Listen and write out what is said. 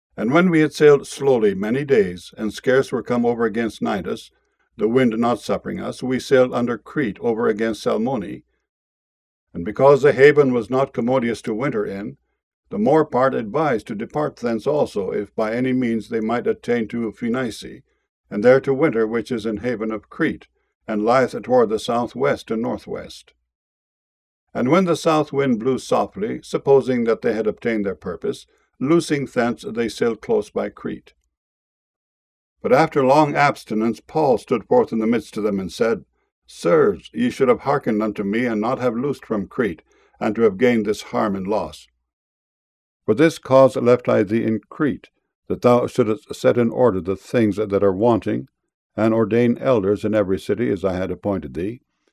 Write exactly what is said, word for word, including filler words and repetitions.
And when we had sailed slowly many days, and scarce were come over against Cnidus, the wind not suffering us, we sailed under Crete over against Salmone. And because the haven was not commodious to winter in, the more part advised to depart thence also, if by any means they might attain to Phoenice, and there to winter, which is in haven of Crete, and lieth toward the southwest and northwest. And when the south wind blew softly, supposing that they had obtained their purpose, loosing thence they sailed close by Crete. But after long abstinence Paul stood forth in the midst of them, and said, Sirs, ye should have hearkened unto me, and not have loosed from Crete, and to have gained this harm and loss. For this cause left I thee in Crete, that thou shouldest set in order the things that are wanting, and ordain elders in every city as I had appointed thee.